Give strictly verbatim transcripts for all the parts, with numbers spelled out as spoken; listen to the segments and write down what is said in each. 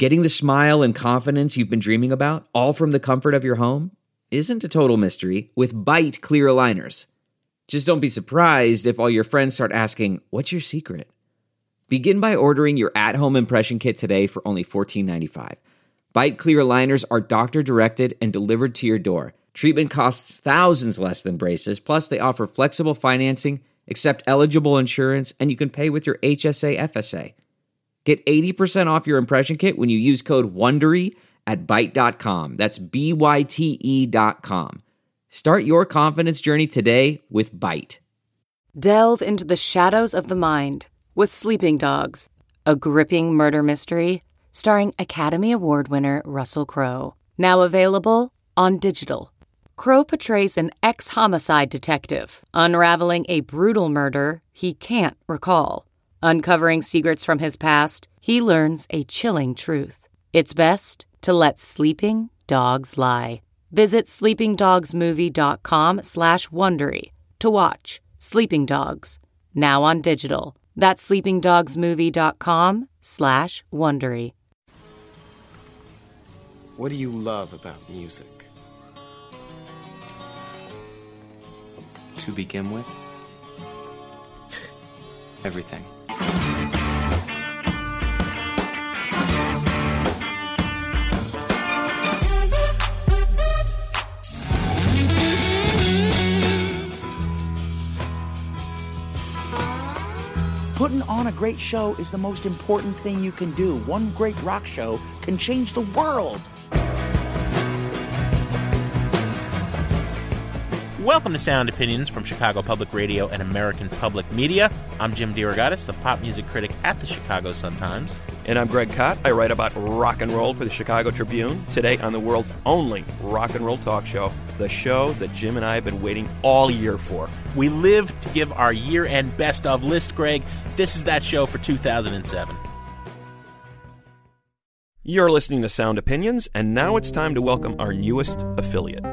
Getting the smile and confidence you've been dreaming about, all from the comfort of your home, isn't a total mystery with Byte clear aligners. Just don't be surprised if all your friends start asking, "What's your secret?" Begin by ordering your at-home impression kit today for only fourteen ninety-five. Byte clear aligners are doctor-directed and delivered to your door. Treatment costs thousands less than braces, plus they offer flexible financing, accept eligible insurance, and you can pay with your H S A F S A. Get eighty percent off your impression kit when you use code WONDERY at byte dot com. That's B Y T E dot com. Start your confidence journey today with Byte. Delve into the shadows of the mind with Sleeping Dogs, a gripping murder mystery starring Academy Award winner Russell Crowe. Now available on digital. Crowe portrays an ex-homicide detective unraveling a brutal murder he can't recall. Uncovering secrets from his past, he learns a chilling truth. It's best to let sleeping dogs lie. Visit sleepingdogsmovie.com slash Wondery to watch Sleeping Dogs, now on digital. That's sleepingdogsmovie.com slash Wondery. What do you love about music? To begin with, everything. Putting on a great show is the most important thing you can do. One great rock show can change the world. Welcome to Sound Opinions from Chicago Public Radio and American Public Media. I'm Jim DeRogatis, the pop music critic at the Chicago Sun-Times. And I'm Greg Kot. I write about rock and roll for the Chicago Tribune. Today on the world's only rock and roll talk show, the show that Jim and I have been waiting all year for. We live to give our year-end best-of list, Greg. This is that show for two thousand seven. You're listening to Sound Opinions, and now it's time to welcome our newest affiliate.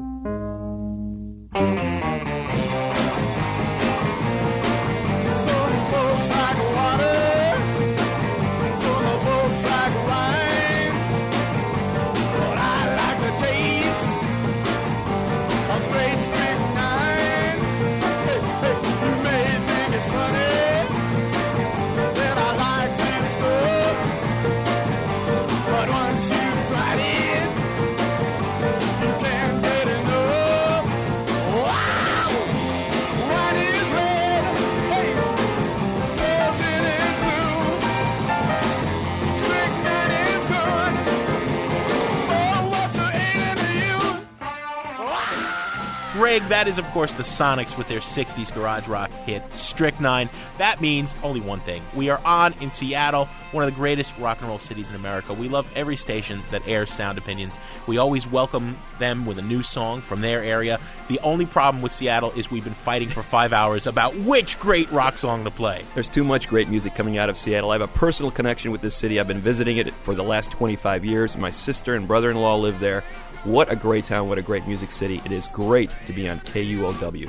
Greg, that is, of course, the Sonics with their sixties garage rock hit, Strychnine. That means only one thing. We are on in Seattle, one of the greatest rock and roll cities in America. We love every station that airs Sound Opinions. We always welcome them with a new song from their area. The only problem with Seattle is we've been fighting for five hours about which great rock song to play. There's too much great music coming out of Seattle. I have a personal connection with this city. I've been visiting it for the last twenty-five years. My sister and brother-in-law live there. What a great town, what a great music city. It is great to be on K U O W.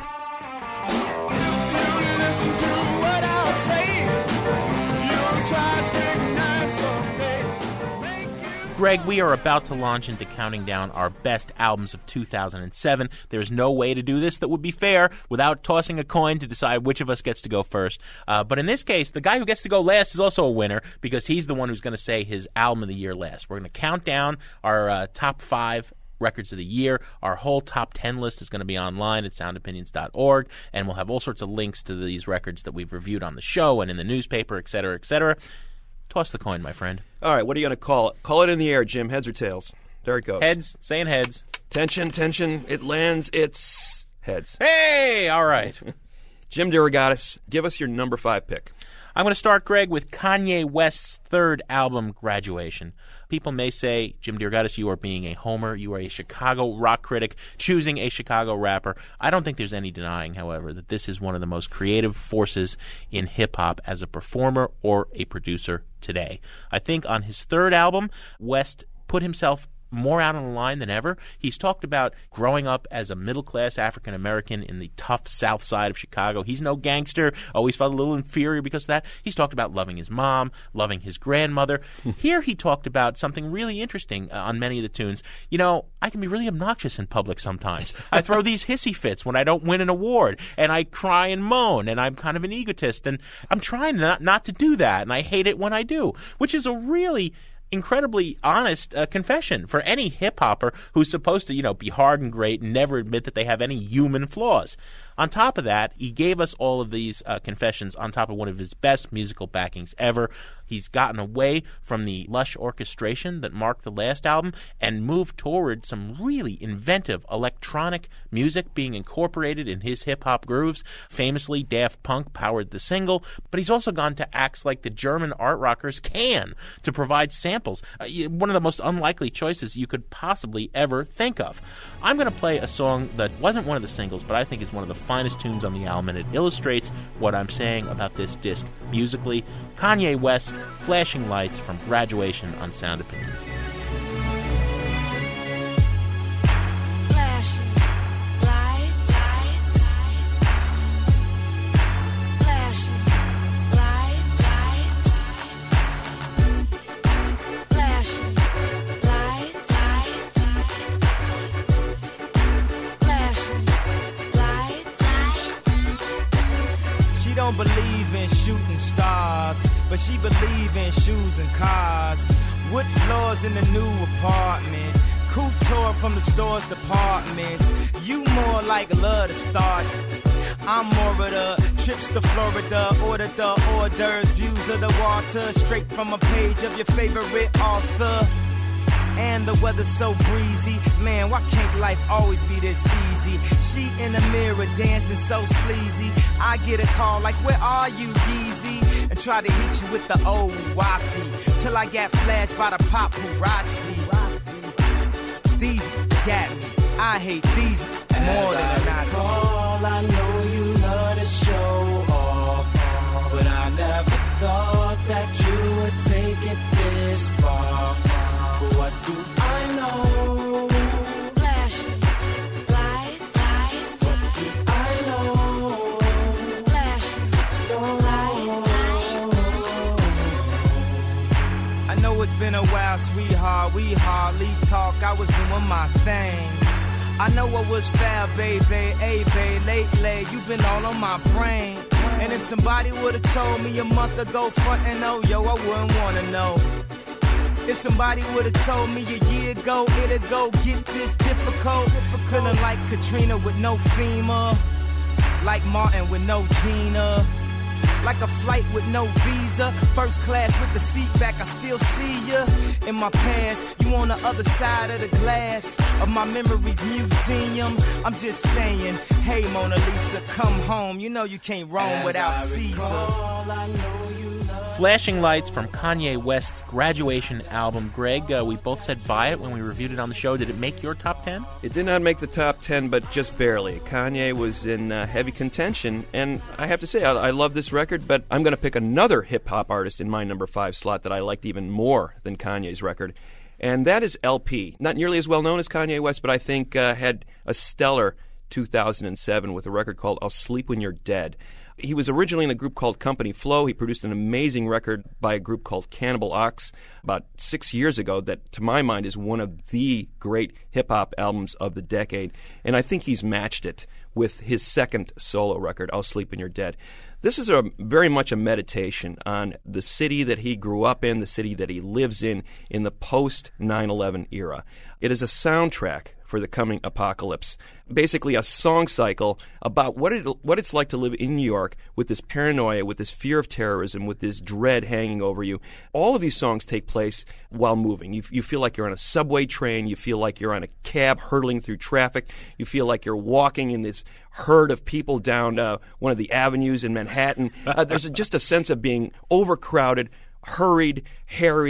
Greg, we are about to launch into counting down our best albums of two thousand seven. There's no way to do this that would be fair without tossing a coin to decide which of us gets to go first. Uh, but in this case, the guy who gets to go last is also a winner because he's the one who's going to say his album of the year last. We're going to count down our uh, top five records of the year. Our whole top ten list is going to be online at sound opinions dot org, and we'll have all sorts of links to these records that we've reviewed on the show and in the newspaper, et cetera, et cetera. Toss the coin, my friend. All right, what are you going to call it? Call it in the air, Jim. Heads or tails? There it goes. Heads. Saying heads. Tension, tension. It lands. It's heads. Hey, all right. Jim DeRogatis, give us your number five pick. I'm going to start, Greg, with Kanye West's third album, Graduation. People may say, Jim DeRogatis, you are being a homer. You are a Chicago rock critic choosing a Chicago rapper. I don't think there's any denying, however, that this is one of the most creative forces in hip-hop as a performer or a producer today. I think on his third album, West put himself more out on the line than ever. He's talked about growing up as a middle-class African-American in the tough South Side of Chicago. He's no gangster, always felt a little inferior because of that. He's talked about loving his mom, loving his grandmother. Here he talked about something really interesting uh, on many of the tunes. You know, I can be really obnoxious in public sometimes. I throw these hissy fits when I don't win an award, and I cry and moan, and I'm kind of an egotist, and I'm trying not, not to do that, and I hate it when I do, which is a really incredibly honest uh, confession for any hip-hopper who's supposed to, you know, be hard and great and never admit that they have any human flaws. On top of that, he gave us all of these uh, confessions on top of one of his best musical backings ever. He's gotten away from the lush orchestration that marked the last album and moved toward some really inventive electronic music being incorporated in his hip-hop grooves. Famously, Daft Punk powered the single, but he's also gone to acts like the German art rockers Can to provide samples, uh, one of the most unlikely choices you could possibly ever think of. I'm going to play a song that wasn't one of the singles, but I think is one of the finest tunes on the album, and it illustrates what I'm saying about this disc musically. Kanye West, Flashing Lights from Graduation on Sound Opinions. Flashing lights, lights, flashing lights, lights, flashing lights, lights, flashing lights. She don't believe in shooting stars, but she believe in shoes and cars. Wood floors in the new apartment, couture from the store's departments. You more like love to start. I'm more of the trips to Florida, order the hors d'oeuvres, views of the water, straight from a page of your favorite author. And the weather's so breezy, man, why can't life always be this easy? She in the mirror dancing so sleazy. I get a call like, where are you, Yeezy? And try to hit you with the old wapty, till I got flashed by the paparazzi. These got me, I hate these more than a Nazi. Call, I know you love to show off, but I never thought that you would take it this far. What do I know? Flashing lights, lights. What do I know? Flashing lights. I know it's been a while, sweetheart, we hardly talk. I was doing my thing. I know what was fair, baby, hey, babe, lately you've been all on my brain. And if somebody would've told me a month ago, front and oh, yo, I wouldn't wanna know. If somebody would've told me a year ago, it'd go get this difficult. Feeling like Katrina with no FEMA, like Martin with no Gina, like a flight with no visa, first class with the seat back, I still see ya. In my past, you on the other side of the glass of my memories museum. I'm just saying, hey Mona Lisa, come home. You know you can't roam As without I Caesar. recall, I know you love Flashing Lights from Kanye West's Graduation album. Greg, uh, we both said buy it when we reviewed it on the show. Did it make your top ten? It did not make the top ten, but just barely. Kanye was in uh, heavy contention, and I have to say, I, I love this record, but I'm going to pick another hip-hop artist in my number five slot that I liked even more than Kanye's record, and that is L P. Not nearly as well known as Kanye West, but I think uh, had a stellar two thousand seven with a record called I'll Sleep When You're Dead. He was originally in a group called Company Flow. He produced an amazing record by a group called Cannibal Ox about six years ago that, to my mind, is one of the great hip-hop albums of the decade. And I think he's matched it with his second solo record, I'll Sleep When You're Dead. This is a very much a meditation on the city that he grew up in, the city that he lives in, in the post nine eleven era. It is a soundtrack for the coming apocalypse. Basically a song cycle about what it what it's like to live in New York with this paranoia, with this fear of terrorism, with this dread hanging over you. All of these songs take place while moving. You, you feel like you're on a subway train. You feel like you're on a cab hurtling through traffic. You feel like you're walking in this herd of people down uh, one of the avenues in Manhattan. Uh, there's a, just a sense of being overcrowded, hurried, harried,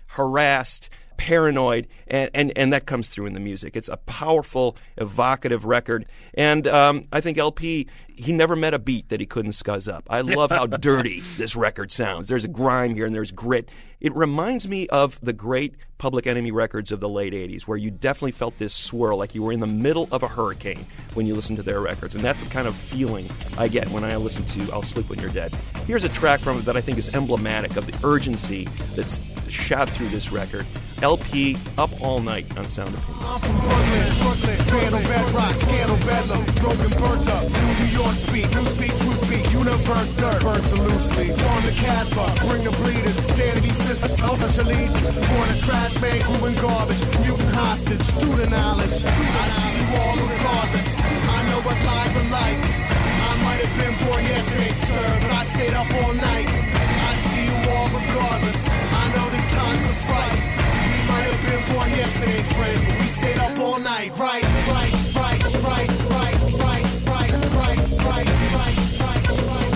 harassed, paranoid, and, and, and that comes through in the music. It's a powerful, evocative record. And um, I think L P, he never met a beat that he couldn't scuzz up. I love how dirty this record sounds. There's a grime here and there's grit. It reminds me of the great Public Enemy records of the late eighties, where you definitely felt this swirl, like you were in the middle of a hurricane when you listen to their records. And that's the kind of feeling I get when I listen to I'll Sleep When You're Dead. Here's a track from it that I think is emblematic of the urgency that's shot through this record. L P, Up All Night on Sound Opinions. I'm from Brooklyn, Brooklyn, Vandal, Bedrock, Scandal, Bedlam, Broken, Burnt Up, New York speak, New speak, True speak, Universe, Dirt, Burnt to Loosely, Form the Casbah, Bring the Bleeders, Sanity, Fist, Selfish Allegiance, Born a Trash Man, Growing Garbage, Mutant Hostage, Do the Knowledge, I see you all regardless, I know what lies are like, I might have been born yesterday, sir, but I stayed up all night, I see you all regardless, I know this time's a fight, we might have been born yesterday, friends, but we stayed up all night, right, right, right, right, right, right, right, right, right, right, right, right.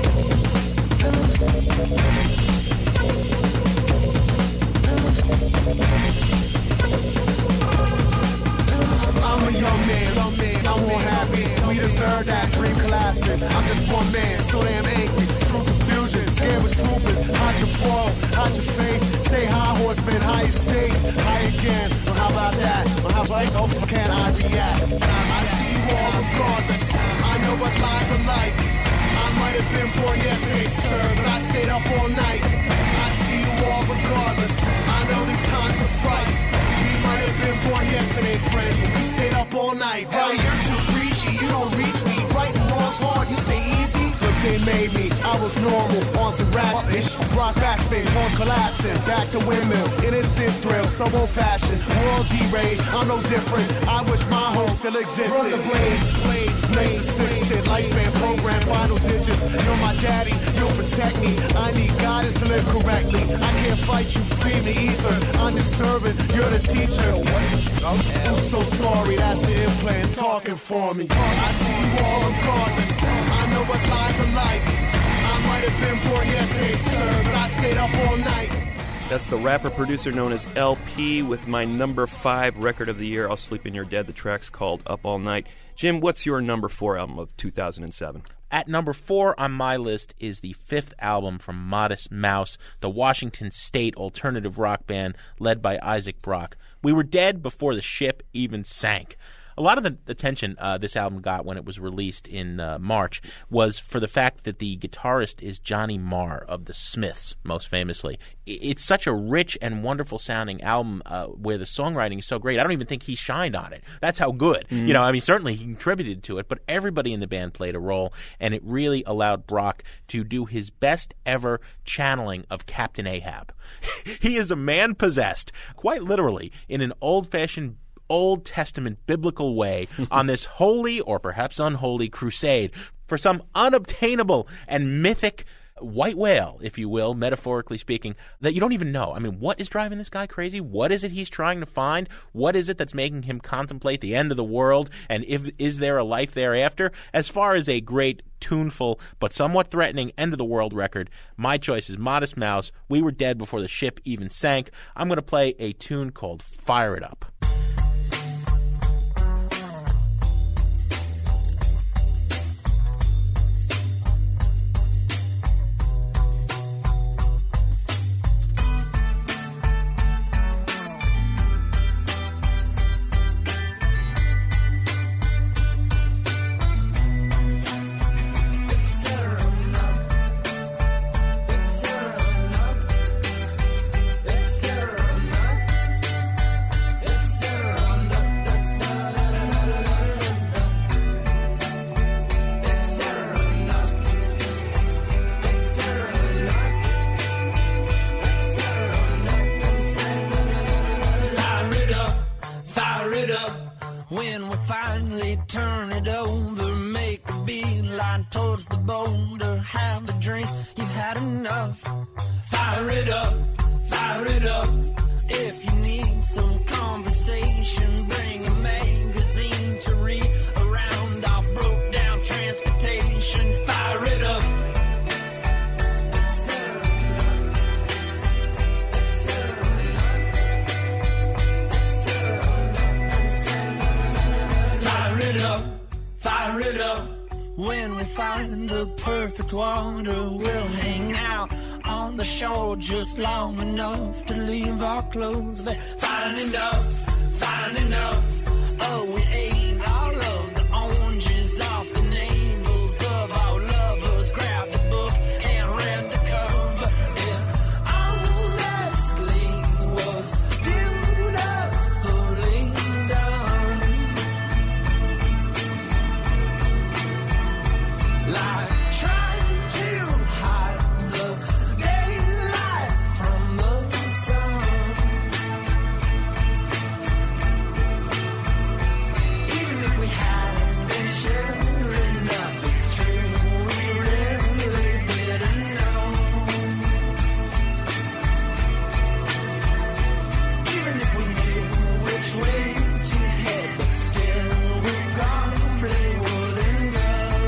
I'm a young man, young man, I'm more happy, we deserve that, dream collapsing, I'm just one man, so damn angry, true confusion, scared with troopers, hide your fall, hide your face, say hi horseman, high stakes, high again, well how about that, well how like, oh can I react, I see you all regardless, I know what lies are like, I might have been born yesterday sir, but I stayed up all night, I see you all regardless, I know these times are fright, we might have been born yesterday friends, but we stayed up all night, right, you're too preachy, you don't reach me, right and wrong's hard, you say easy, look they made me, I was normal, on some rap-ish, rock backspin, horns collapsing, back to windmill, innocent thrill, so old-fashioned, world deranged, I'm no different, I wish my home still existed, from the blades, blades, blades, assisted, lifespan program, final digits, you're my daddy, you'll protect me, I need guidance to live correctly, I can't fight you, feed me either, I'm the servant, you're the teacher, I'm so sorry, that's the implant, talking for me, I see you all regardless, I know what lies are like, I might have been born yesterday, sir, but I stayed up all night. That's the rapper-producer known as L P with my number five record of the year, I'll Sleep When You're Dead. The track's called Up All Night. Jim, what's your number four album of two thousand seven? At number four on my list is the fifth album from Modest Mouse, the Washington State alternative rock band led by Isaac Brock. We were dead before the ship even sank. A lot of the attention uh, this album got when it was released in uh, March was for the fact that the guitarist is Johnny Marr of the Smiths, most famously. It's such a rich and wonderful sounding album uh, where the songwriting is so great. I don't even think he shined on it. That's how good. Mm-hmm. You know, I mean, certainly he contributed to it, but everybody in the band played a role, and it really allowed Brock to do his best ever channeling of Captain Ahab. He is a man possessed, quite literally, in an old-fashioned Old Testament biblical way on this holy or perhaps unholy crusade for some unobtainable and mythic white whale, if you will, metaphorically speaking, that you don't even know. I mean, what is driving this guy crazy? What is it he's trying to find? What is it that's making him contemplate the end of the world? And if is there a life thereafter? As far as a great, tuneful, but somewhat threatening end of the world record, my choice is Modest Mouse. We were dead before the ship even sank. I'm going to play a tune called Fire It Up. When we finally turn it over, make a beeline towards the boulder, have a drink, you've had enough. Fire it up, fire it up. If you need some conversation, bring a magazine to read around our broke down transportation. Fire it up. it up. When we find the perfect water, we'll hang out on the shore just long enough to leave our clothes there. Fine enough, fine enough. Oh, we ate all of the oranges off the navels of our lovers. Grabbed a book and read the cover. It honestly was beautifully done. Like trying to hide the daylight from the sun. Even if we hadn't been sure enough, it's true, we really didn't know. Even if we knew which way to head, but still we probably wouldn't go.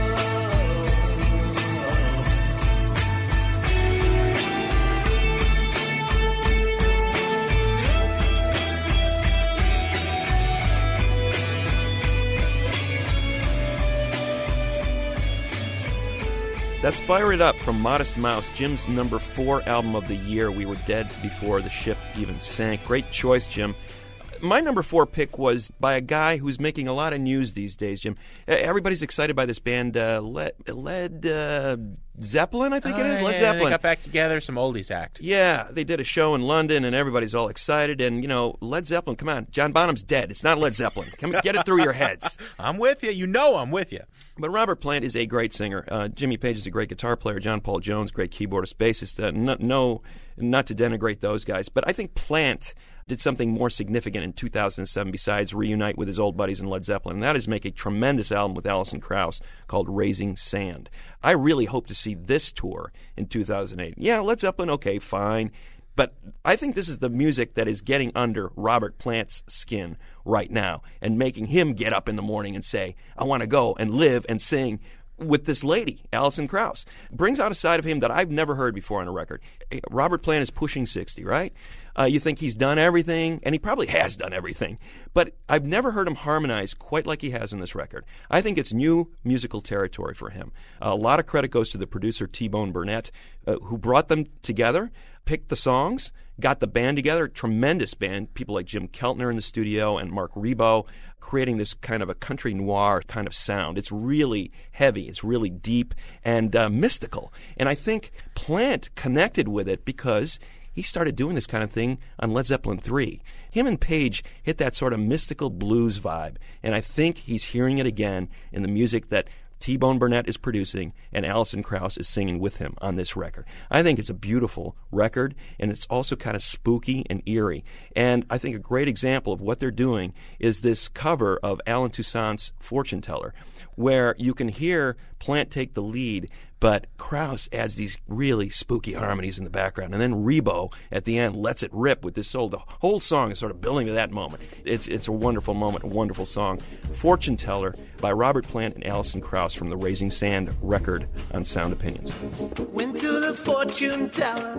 That's Fire It Up from Modest Mouse, Jim's number four album of the year. We were dead before the ship even sank. Great choice, Jim. My number four pick was by a guy who's making a lot of news these days, Jim. Everybody's excited by this band, uh, Led, Led uh, Zeppelin, I think uh, it is. Led yeah, Zeppelin. They got back together, some oldies act. Yeah, they did a show in London, and everybody's all excited. And, you know, Led Zeppelin, come on. John Bonham's dead. It's not Led Zeppelin. Come get it through your heads. I'm with you. You know I'm with you. But Robert Plant is a great singer. Uh, Jimmy Page is a great guitar player. John Paul Jones, great keyboardist, bassist. Uh, no, no, not to denigrate those guys. But I think Plant did something more significant in two thousand seven besides reunite with his old buddies in Led Zeppelin, and that is make a tremendous album with Alison Krauss called Raising Sand. I really hope to see this tour in two thousand eight. Yeah, Led Zeppelin, okay, fine. But I think this is the music that is getting under Robert Plant's skin right now and making him get up in the morning and say, I want to go and live and sing with this lady, Alison Krauss. Brings out a side of him that I've never heard before on a record. Robert Plant is pushing sixty, right? Uh, you think he's done everything, and he probably has done everything. But I've never heard him harmonize quite like he has in this record. I think it's new musical territory for him. Uh, a lot of credit goes to the producer T-Bone Burnett, uh, who brought them together, picked the songs, got the band together, tremendous band, people like Jim Keltner in the studio and Mark Ribot, creating this kind of a country noir kind of sound. It's really heavy, it's really deep and uh, mystical. And I think Plant connected with it because he started doing this kind of thing on Led Zeppelin three. Him and Page hit that sort of mystical blues vibe, and I think he's hearing it again in the music that T-Bone Burnett is producing and Alison Krauss is singing with him on this record. I think it's a beautiful record, and it's also kind of spooky and eerie. And I think a great example of what they're doing is this cover of Alan Toussaint's Fortune Teller, where you can hear Plant take the lead, but Krauss adds these really spooky harmonies in the background, and then Ribot at the end lets it rip with this whole, the whole song is sort of building to that moment. It's it's a wonderful moment, a wonderful song. Fortune Teller by Robert Plant and Alison Krauss from the Raising Sand record on Sound Opinions. Went to the fortune teller,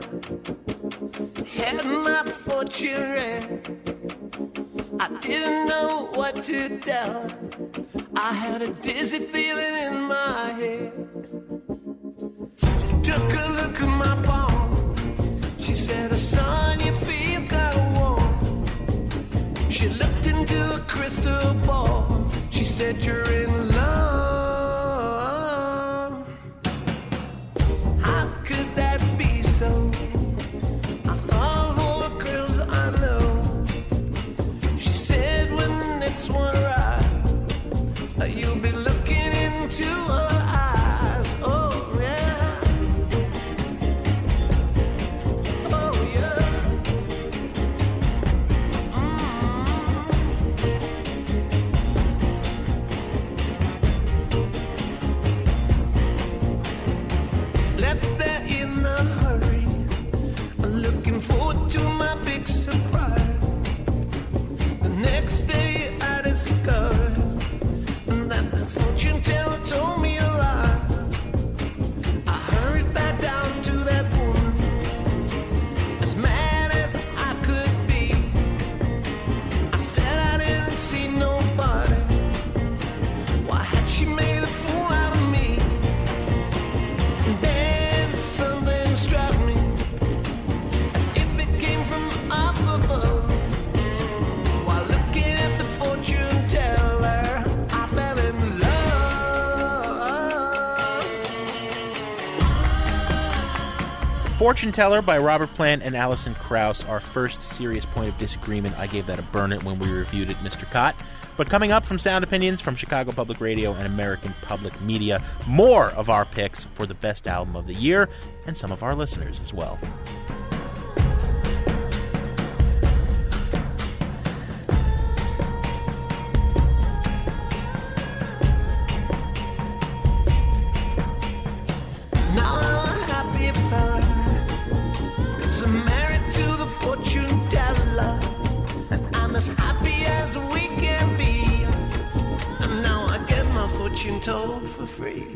had my fortune read. I didn't know what to tell her. I had a dizzy feeling in my head. She took a look at my palm. She said, oh, son, you feel kind of warm. She looked into a crystal ball. She said, you're in love. How could that be so? I thought of all the girls I know. She said, when the next one arrives, you'll be looking into her eyes. Oh, yeah. Oh, yeah. Mm-hmm. Fortune Teller by Robert Plant and Alison Krauss, our first serious point of disagreement. I gave that a burn it when we reviewed it, Mister Cott. But coming up from Sound Opinions from Chicago Public Radio and American Public Media, more of our picks for the best album of the year, and some of our listeners as well. Now I'm happy fella, 'cause I'm married to the fortune teller, and I'm as happy as we can be, and now I get my fortune told for free.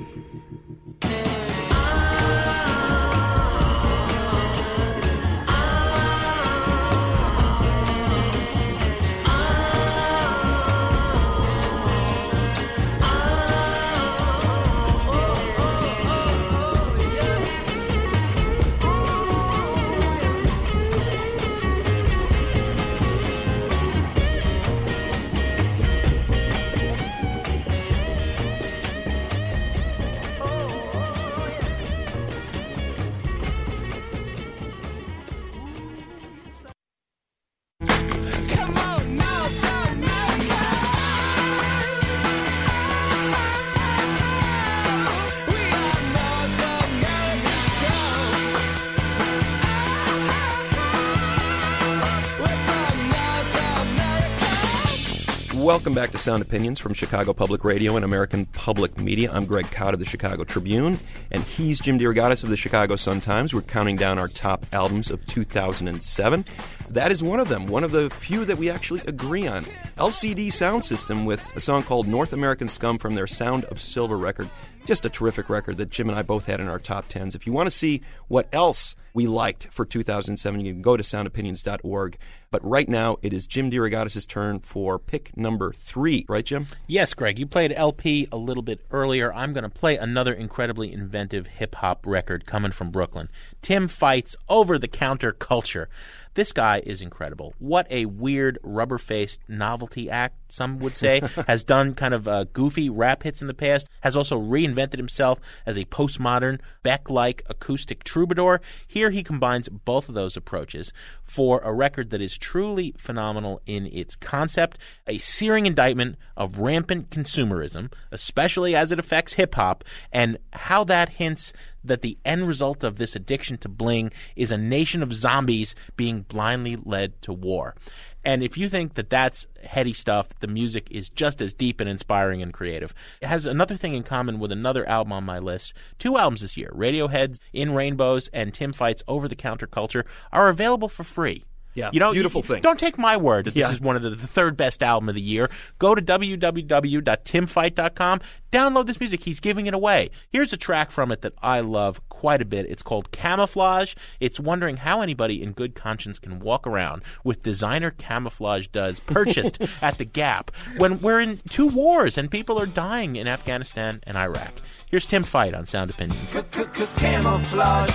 Welcome back to Sound Opinions from Chicago Public Radio and American Public Media. I'm Greg Cott of the Chicago Tribune, and he's Jim DeRogatis of the Chicago Sun-Times. We're counting down our top albums of two thousand seven. That is one of them, one of the few that we actually agree on. L C D Sound System with a song called North American Scum from their Sound of Silver record. Just a terrific record that Jim and I both had in our top tens. If you want to see what else we liked for two thousand seven, you can go to sound opinions dot org. But right now, it is Jim DeRogatis' turn for pick number three. Right, Jim? Yes, Greg. You played L P a little bit earlier. I'm going to play another incredibly inventive hip-hop record coming from Brooklyn. Tim Fight's Over-the-Counter Culture. This guy is incredible. What a weird, rubber-faced novelty act, some would say. Has done kind of uh, goofy rap hits in the past. Has also reinvented himself as a postmodern, Beck-like acoustic troubadour. Here he combines both of those approaches for a record that is truly phenomenal in its concept, a searing indictment of rampant consumerism, especially as it affects hip-hop, and how that hints that the end result of this addiction to bling is a nation of zombies being blindly led to war. And if you think that that's heady stuff, the music is just as deep and inspiring and creative. It has another thing in common with another album on my list. Two albums this year, Radiohead's In Rainbows and Tim Fight's Over-the-Counter Culture, are available for free. Yeah, you know, beautiful you, thing. Don't take my word that this yeah. is one of the, the third best album of the year. Go to w w w dot tim fight dot com. Download this music. He's giving it away. Here's a track from it that I love quite a bit. It's called Camouflage. It's wondering how anybody in good conscience can walk around with designer camouflage duds purchased at the Gap when we're in two wars and people are dying in Afghanistan and Iraq. Here's Tim Fight on Sound Opinions. Camouflage,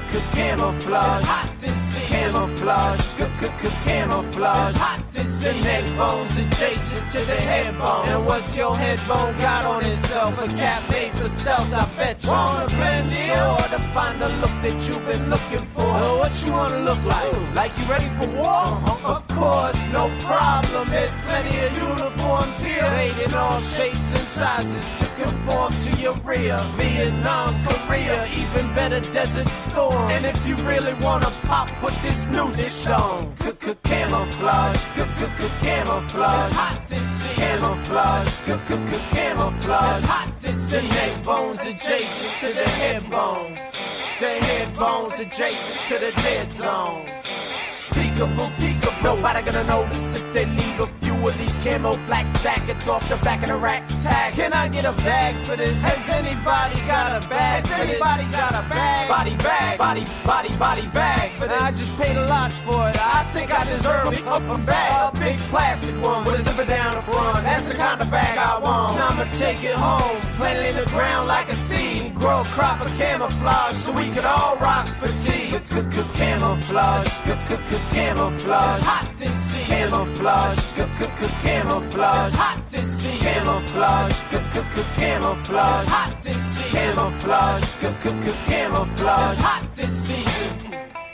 camouflage, hot to see. Camouflage, camouflage, hot to see. Neck bones adjacent to the head bone. And what's your head bone got on itself? A cap made for stealth, I bet you. Wanna blend in? Sure to find the look that you've been looking for. Well, what you wanna look like? Like you ready for war? Uh-huh. Of course, no problem. There's plenty of uniforms here, made in all shapes and sizes to conform to your rear. Vietnam, Korea, even better Desert Storm. And if you really wanna pop, put this new dish on. Camouflage, camouflage, hot to see. Camouflage, camouflage, hot to see. Neck bones adjacent to the head bone. The head bones adjacent to the dead zone. Peekaboo, peekaboo. Nobody gonna notice if they leave a few of these camo flak jackets off the back of the rack tag. Can I get a bag for this? Has anybody got a bag? Has anybody got a bag? Body bag, body, body, body bag for this. I just paid a lot for it. I think I deserve a big open bag, a big plastic one with a zipper down the front. That's the kind of bag I want. Now I'ma take it home, plant it in the ground like a seed, grow a crop of camouflage so we could all rock fatigue. Camouflage, camouflage, hot to see. Camouflage, camouflage, hot to see. Camouflage, camouflage, hot to see. Camouflage, camouflage, it's hot this season.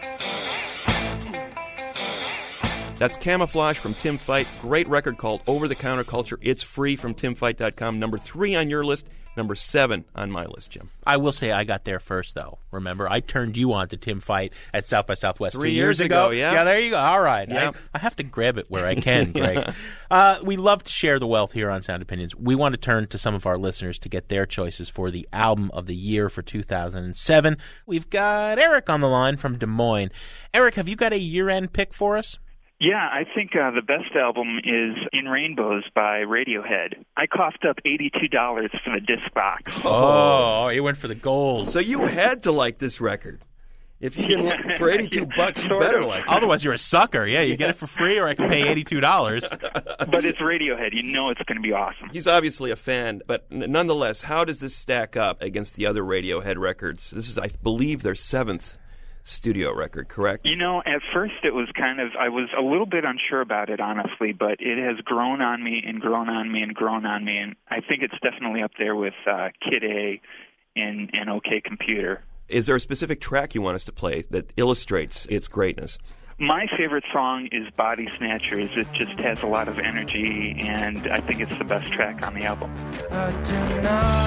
That's Camouflage from Tim Fight. Great record called Over the Counter Culture. It's free from tim fight dot com. Number three on your list, number seven on my list, Jim. I will say I got there first, though. Remember, I turned you on to Tim Fight at South by Southwest Three two years years ago. ago, yeah. Yeah, there you go. All right. Yeah. I, I have to grab it where I can, Greg. uh, we love to share the wealth here on Sound Opinions. We want to turn to some of our listeners to get their choices for the album of the year for two thousand seven. We've got Eric on the line from Des Moines. Eric, have you got a year-end pick for us? Yeah, I think uh, the best album is In Rainbows by Radiohead. I coughed up eighty-two dollars for the disc box. Oh, you went for the gold. So you had to like this record. If you didn't like for eighty-two bucks, you Sort better of. like it. Otherwise, you're a sucker. Yeah, you get it for free, or I can pay eighty-two dollars. But it's Radiohead. You know it's going to be awesome. He's obviously a fan, but n- nonetheless, how does this stack up against the other Radiohead records? This is, I believe, their seventh studio record, correct? You know, at first it was kind of, I was a little bit unsure about it, honestly, but it has grown on me and grown on me and grown on me, and I think it's definitely up there with uh, Kid A and, and OK Computer. Is there a specific track you want us to play that illustrates its greatness? My favorite song is Body Snatchers. It just has a lot of energy, and I think it's the best track on the album. I do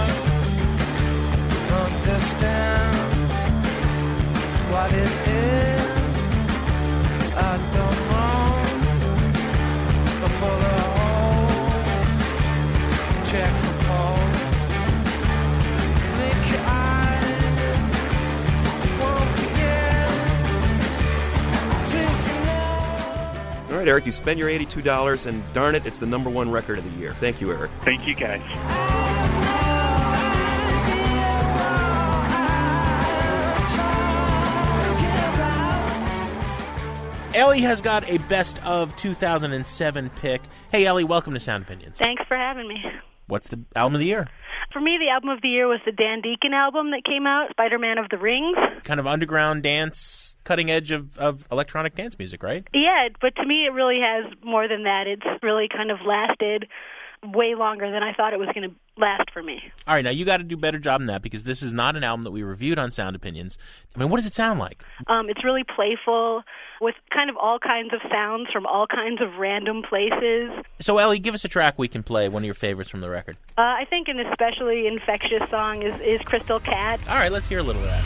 not understand what it is. I don't know. Before the holes, check for pulse. Blink your eyes, won't forget till you know. All right, Eric, you spend your eighty-two dollars, and darn it, it's the number one record of the year. Thank you, Eric. Thank you, guys. Ellie has got a best of two thousand seven pick. Hey, Ellie, welcome to Sound Opinions. Thanks for having me. What's the album of the year? For me, the album of the year was the Dan Deacon album that came out, Spider-Man of the Rings. Kind of underground dance, cutting edge of, of electronic dance music, right? Yeah, but to me, it really has more than that. It's really kind of lasted way longer than I thought it was going to last for me. All right, now you got to do a better job than that, because this is not an album that we reviewed on Sound Opinions. I mean, what does it sound like? Um, it's really playful with kind of all kinds of sounds from all kinds of random places. So, Ellie, give us a track we can play, one of your favorites from the record. Uh, I think an especially infectious song is, is Crystal Cat. All right, let's hear a little of that.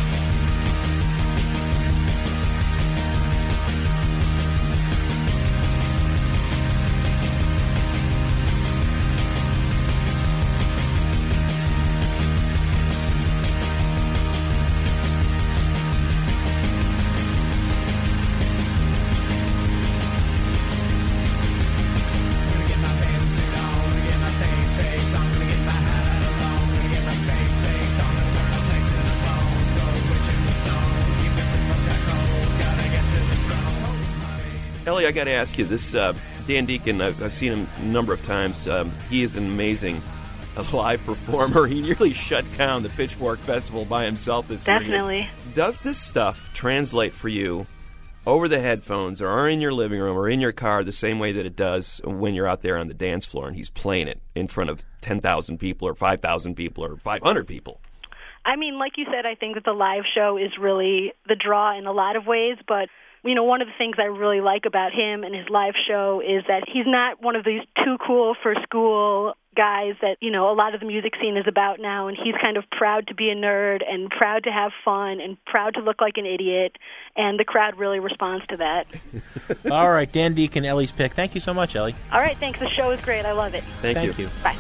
Ellie, I got to ask you, this uh, Dan Deacon, I've, I've seen him a number of times. Um, he is an amazing a live performer. He nearly shut down the Pitchfork Festival by himself this year. Definitely. Does this stuff translate for you over the headphones or in your living room or in your car the same way that it does when you're out there on the dance floor and he's playing it in front of ten thousand people or five thousand people or five hundred people? I mean, like you said, I think that the live show is really the draw in a lot of ways, but you know, one of the things I really like about him and his live show is that he's not one of these too cool for school guys that, you know, a lot of the music scene is about now, and he's kind of proud to be a nerd and proud to have fun and proud to look like an idiot, and the crowd really responds to that. All right, Dan Deacon, Ellie's pick. Thank you so much, Ellie. All right, thanks. The show is great. I love it. Thank, Thank you. you. Bye.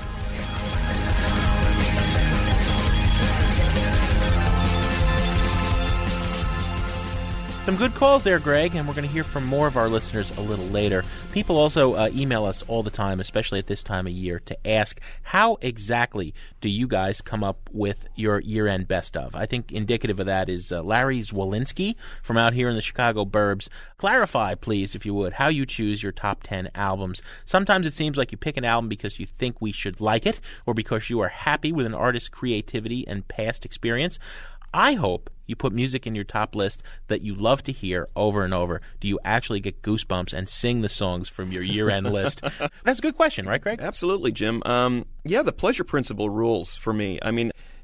Some good calls there, Greg, and we're going to hear from more of our listeners a little later. People also uh, email us all the time, especially at this time of year, to ask how exactly do you guys come up with your year-end best of? I think indicative of that is uh, Larry Zwolinski from out here in the Chicago burbs. Clarify, please, if you would, how you choose your top ten albums. Sometimes it seems like you pick an album because you think we should like it or because you are happy with an artist's creativity and past experience. I hope you put music in your top list that you love to hear over and over. Do you actually get goosebumps and sing the songs from your year-end list? That's a good question, right, Greg? Absolutely, Jim. Um, yeah, the pleasure principle rules for me. I mean,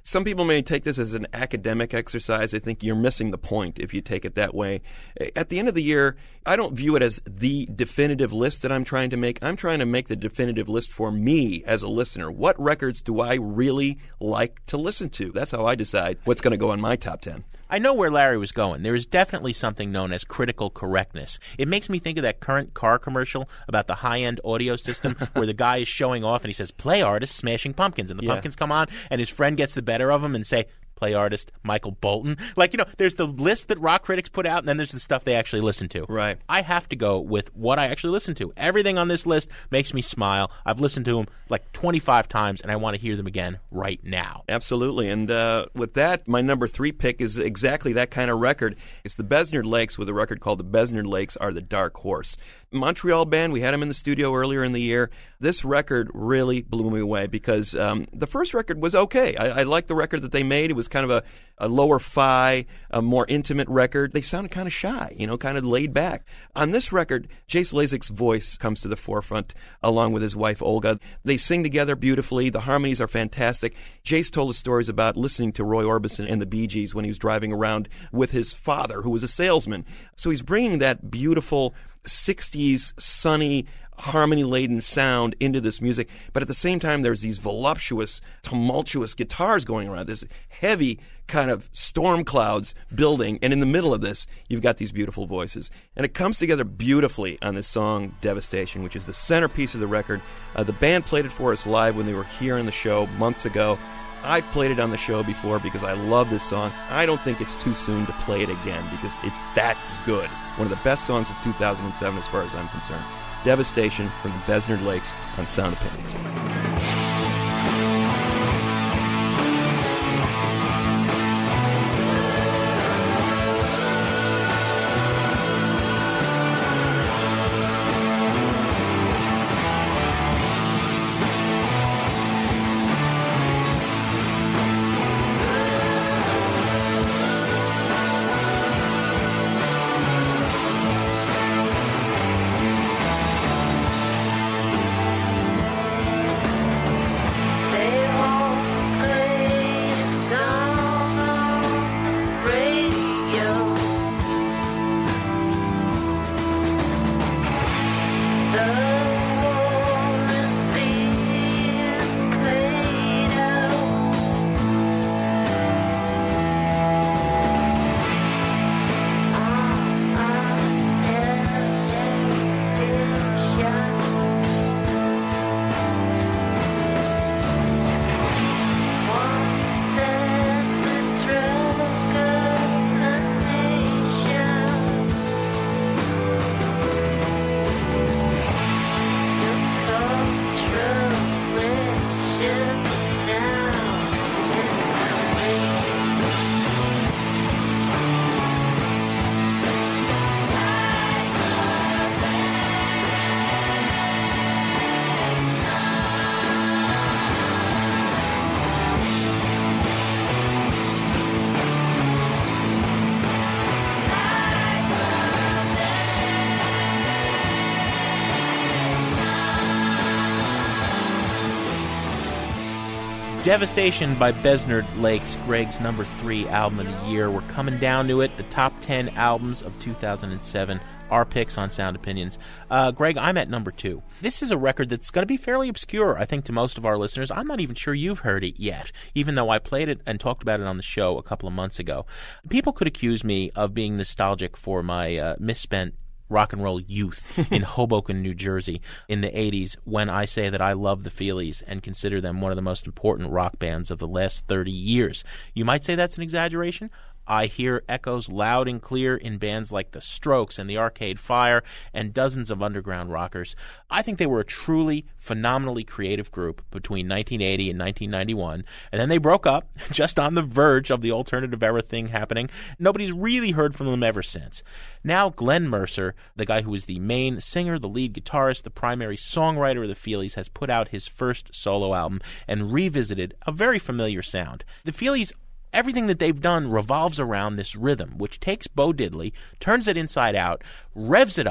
Some people may take this as an academic exercise. I think you're missing the point if you take it that way. At the end of the year, I don't view it as the definitive list that I'm trying to make. I'm trying to make the definitive list for me as a listener. What records do I really like to listen to? That's how I decide what's going to go in my top ten. I know where Larry was going. There is definitely something known as critical correctness. It makes me think of that current car commercial about the high-end audio system where the guy is showing off and he says, play artist Smashing Pumpkins. And the Yeah. Pumpkins come on and his friend gets the better of him and say, play artist Michael Bolton. Like, you know, there's the list that rock critics put out and then there's the stuff they actually listen to. Right. I have to go with what I actually listen to. Everything on this list makes me smile. I've listened to them like twenty-five times and I want to hear them again right now. Absolutely. And uh, with that, my number three pick is exactly that kind of record. It's the Besnard Lakes with a record called The Besnard Lakes Are the Dark Horse. Montreal band, we had them in the studio earlier in the year. This record really blew me away because um, the first record was okay. I, I liked the record that they made. It was kind of a, a lower fi, a more intimate record. They sounded kind of shy, you know, kind of laid back. On this record, Jace Lasic's voice comes to the forefront along with his wife Olga. They sing together beautifully. The harmonies are fantastic. Jace told us stories about listening to Roy Orbison and the Bee Gees when he was driving around with his father, who was a salesman. So he's bringing that beautiful sixties sunny harmony-laden sound into this music, but at the same time there's these voluptuous, tumultuous guitars going around. There's heavy kind of storm clouds building, and in the middle of this you've got these beautiful voices. And it comes together beautifully on this song Devastation, which is the centerpiece of the record. Uh, the band played it for us live when they were here on the show months ago. I've played it on the show before because I love this song. I don't think it's too soon to play it again because it's that good. One of the best songs of two thousand seven as far as I'm concerned. Devastation from the Besnard Lakes on Sound Opinions. Devastation by Besnard Lakes, Greg's number three album of the year. We're coming down to it, the top ten albums of two thousand seven. Our picks on Sound Opinions. Uh, Greg, I'm at number two. This is a record that's going to be fairly obscure, I think, to most of our listeners. I'm not even sure you've heard it yet, even though I played it and talked about it on the show a couple of months ago. People could accuse me of being nostalgic for my uh, misspent rock and roll youth in Hoboken, New Jersey in the eighties when I say that I love the Feelies and consider them one of the most important rock bands of the last thirty years. You might say that's an exaggeration. I hear echoes loud and clear in bands like The Strokes and the Arcade Fire and dozens of underground rockers. I think they were a truly phenomenally creative group between nineteen eighty and nineteen ninety-one, and then they broke up just on the verge of the alternative era thing happening. Nobody's really heard from them ever since. Now Glenn Mercer, the guy who is the main singer, the lead guitarist, the primary songwriter of the Feelies, has put out his first solo album and revisited a very familiar sound. The Feelies, everything that they've done revolves around this rhythm, which takes Bo Diddley, turns it inside out, revs it up,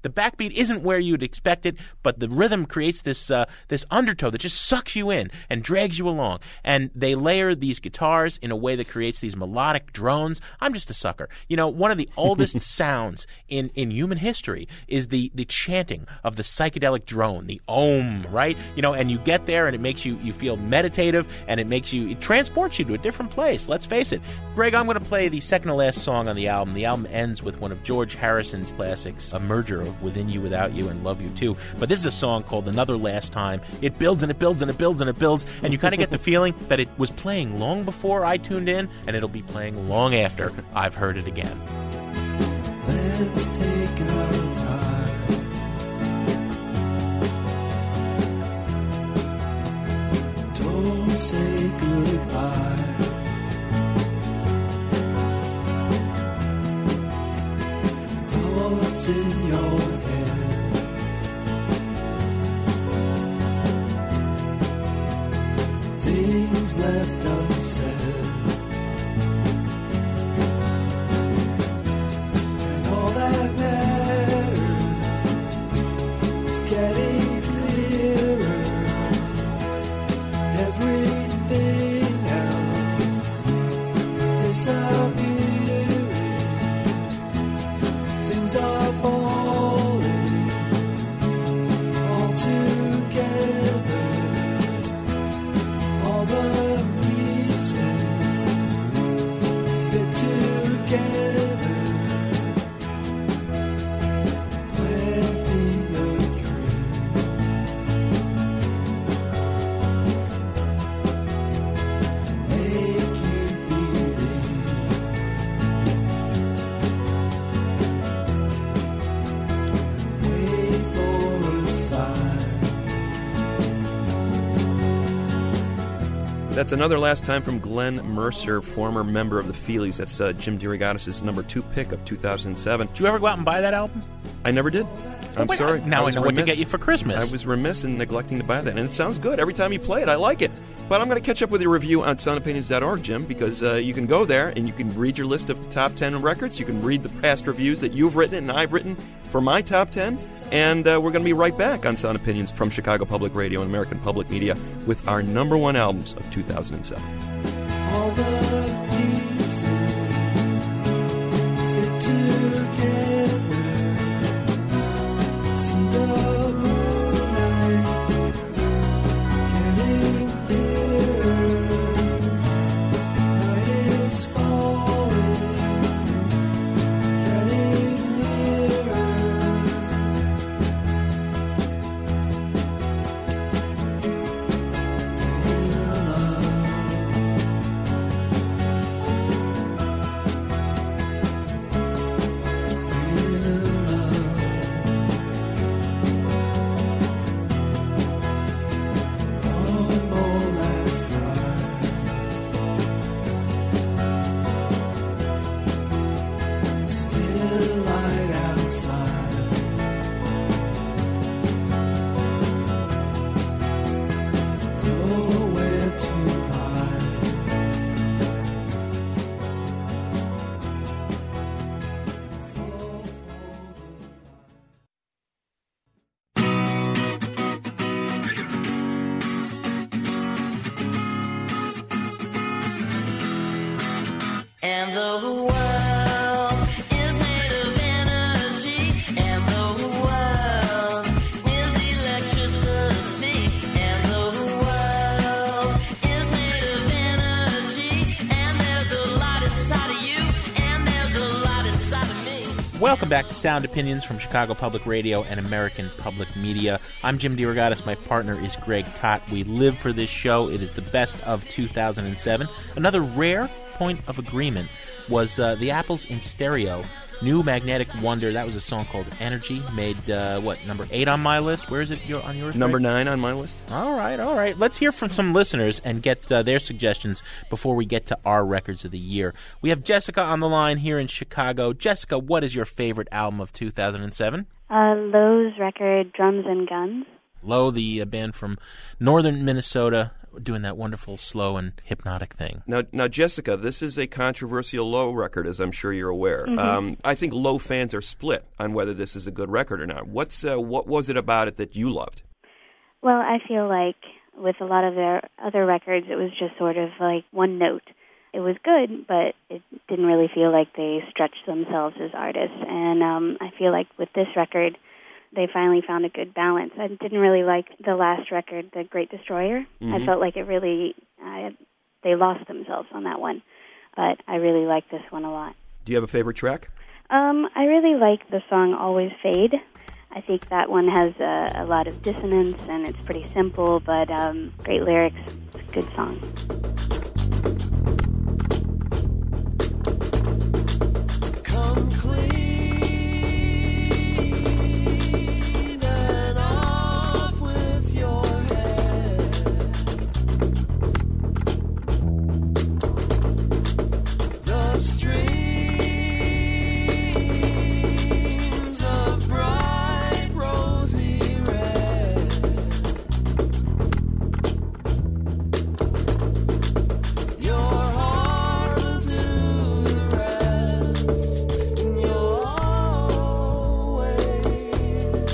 The backbeat isn't where you'd expect it, but the rhythm creates this uh, this undertow that just sucks you in and drags you along. And they layer these guitars in a way that creates these melodic drones. I'm just a sucker. You know, one of the oldest sounds in, in human history is the, the chanting of the psychedelic drone, the Om, right? You know, and you get there and it makes you, you feel meditative, and it makes you, it transports you to a different place. Let's face it. Greg, I'm going to play the second to last song on the album. The album ends with one of George Harrison's classics, a merger of Within You, Without You, and Love You Too. But this is a song called Another Last Time. It builds and it builds and it builds and it builds, and you kind of get the feeling that it was playing long before I tuned in, and it'll be playing long after I've heard it again. Let's take our time. Don't say goodbye. Thoughts in your head, things left unsaid, and all that matters is getting clearer. Everything else is disappearing. Things are falling all together. All the pieces fit together. Planting a dream. Make you believe. Wait for a sign. That's Another Last Time from Glenn Mercer, former member of the Feelies. That's uh, Jim DeRogatis' number two pick of two thousand seven. Did you ever go out and buy that album? I never did. I'm wait, sorry. now I was know what to remiss. get you for Christmas. I was remiss in neglecting to buy that, and it sounds good. Every time you play it, I like it. But I'm going to catch up with your review on sound opinions dot org, Jim, because uh, you can go there and you can read your list of top ten records. You can read the past reviews that you've written and I've written for my top ten. And uh, we're going to be right back on Sound Opinions from Chicago Public Radio and American Public Media with our number one albums of two thousand seven. All the pieces fit together. See the moonlight getting clearer. Night is falling, getting nearer. Real love. And the world is made of energy, and the world is electricity, and the world is made of energy, and there's a lot inside of you, and there's a lot inside of me. Welcome back to Sound Opinions from Chicago Public Radio and American Public Media. I'm Jim DeRogatis. My partner is Greg Kot. We live for this show. It is the best of two thousand seven. Another rare point of agreement was uh, the Apples in Stereo, New Magnetic Wonder. That was a song called Energy, made, uh, what, number eight on my list? Where is it your, on yours? Number Greg? nine on my list. All right, all right. Let's hear from some listeners and get uh, their suggestions before we get to our records of the year. We have Jessica on the line here in Chicago. Jessica, what is your favorite album of two thousand seven? Uh, Lowe's record, Drums and Guns. Lowe, the uh, band from northern Minnesota, doing that wonderful, slow and hypnotic thing. Now, now, Jessica, this is a controversial Low record, as I'm sure you're aware. Mm-hmm. Um, I think Low fans are split on whether this is a good record or not. What's uh, what was it about it that you loved? Well, I feel like with a lot of their other records, it was just sort of like one note. It was good, but it didn't really feel like they stretched themselves as artists. And um, I feel like with this record, they finally found a good balance. I didn't really like the last record, The Great Destroyer. Mm-hmm. I felt like it really, uh, they lost themselves on that one. But I really like this one a lot. Do you have a favorite track? Um, I really like the song Always Fade. I think that one has a, a lot of dissonance, and it's pretty simple, but um, great lyrics. It's a good song. Come clean and off with your head. The streams of bright rosy red. Your heart will do the rest, and you'll always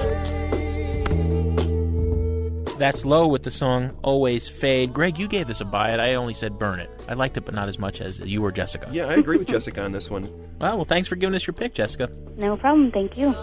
fade. That's Low with the song Always Fade. Greg, you gave this a buy it. I only said burn it. I liked it, but not as much as you or Jessica. Yeah, I agree with Jessica on this one. Well, well, thanks for giving us your pick, Jessica. No problem. Thank you.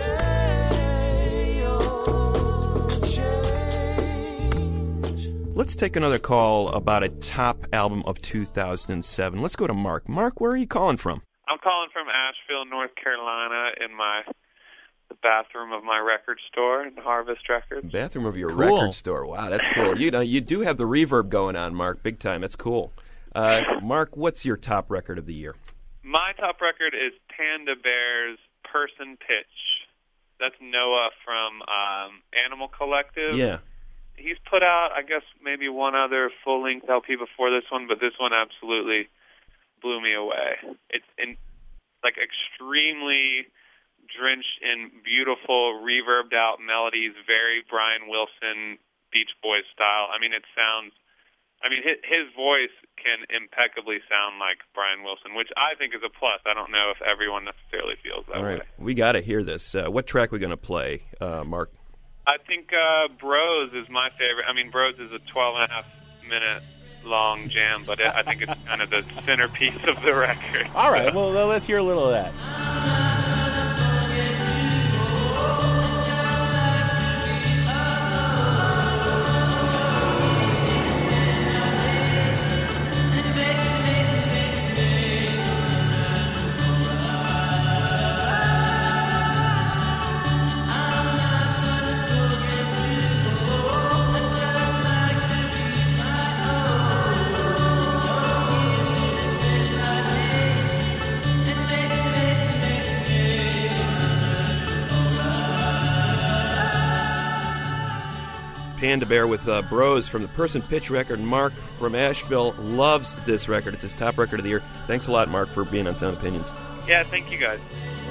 Let's take another call about a top album of two thousand seven. Let's go to Mark. Mark, where are you calling from? I'm calling from Asheville, North Carolina, in my the bathroom of my record store in Harvest Records. Bathroom of your Cool. record store. Wow, that's cool. You know, you do have the reverb going on, Mark, big time. That's cool. Uh, Mark, what's your top record of the year? My top record is Panda Bear's Person Pitch. That's Noah from um, Animal Collective. Yeah. He's put out, I guess, maybe one other full-length L P before this one, but this one absolutely blew me away. It's in, like extremely drenched in beautiful, reverbed-out melodies, very Brian Wilson, Beach Boys style. I mean, it sounds... I mean, his, his voice can impeccably sound like Brian Wilson, which I think is a plus. I don't know if everyone necessarily feels that All right, way. we got to hear this. Uh, what track are we going to play, uh, Mark? I think uh, Bros is my favorite. I mean, Bros is a twelve and a half minute long jam, but it, I think it's kind of the centerpiece of the record. All right, well, let's hear a little of that. Panda Bear with uh, Bros from the Person Pitch record. Mark from Asheville loves this record. It's his top record of the year. Thanks a lot, Mark, for being on Sound Opinions. Yeah, thank you guys.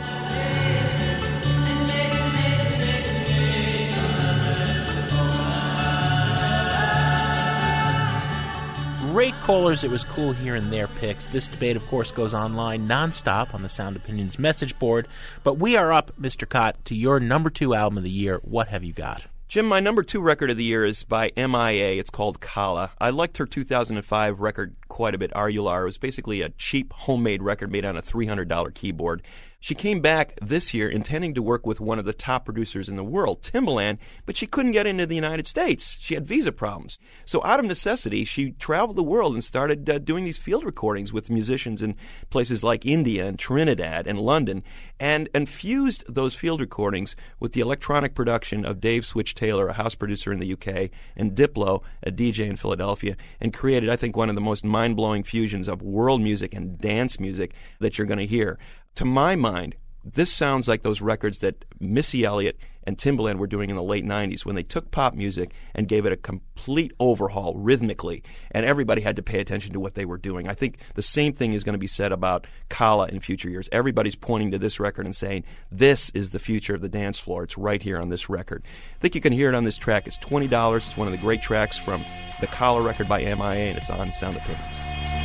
Great callers. It was cool hearing their picks. This debate, of course, goes online nonstop on the Sound Opinions message board. But we are up, Mister Cott, to your number two album of the year. What have you got? Jim, my number two record of the year is by M I A. It's called Kala. I liked her two thousand five record quite a bit, Arular. It was basically a cheap homemade record made on a three hundred dollars keyboard. She came back this year intending to work with one of the top producers in the world, Timbaland, but she couldn't get into the United States. She had visa problems. So out of necessity, she traveled the world and started uh, doing these field recordings with musicians in places like India and Trinidad and London, and, and fused those field recordings with the electronic production of Dave Switch Taylor, a house producer in the U K, and Diplo, a D J in Philadelphia, and created, I think, one of the most mind-blowing fusions of world music and dance music that you're going to hear. To my mind, This sounds like those records that Missy Elliott and Timbaland were doing in the late nineties when they took pop music and gave it a complete overhaul rhythmically, and everybody had to pay attention to what they were doing. I think the same thing is going to be said about Kala in future years. Everybody's pointing to this record and saying, this is the future of the dance floor. It's right here on this record. I think you can hear it on this track. It's twenty dollars. It's one of the great tracks from the Kala record by M I A, and it's on Sound Opinions.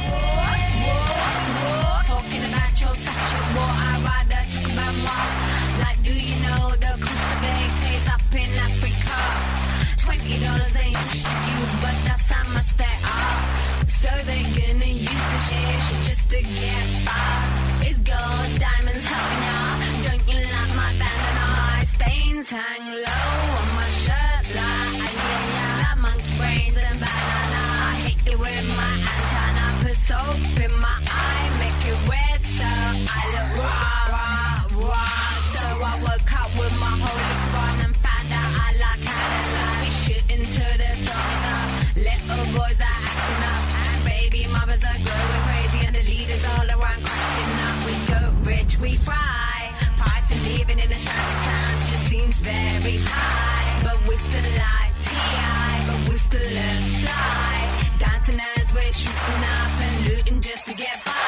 Talking about your sexual war, I'd rather talk about more. Like, do you know the cost of egg pays up in Africa? Twenty dollars ain't you, but that's how much they are. So they gonna use the shit just to get by. It's gold, diamonds, hell nah. Don't you like my bandana? My stains hang low on my shirt, like yeah, yeah. Like monkey brains and banana. I hate it with my antenna. Put soap in my eye, make it red, so I look raw, raw, raw. So I woke up with my holy Quran and found out I like how to lie. We shooting to the sun, little boys are acting up, and baby mothers are growing crazy, and the leaders all around cracking up. We go rich, we fry. Price of living in a shanty town just seems very high, but we still like T I, but we still let fly. Dancing as we're shooting up and looting just to get by.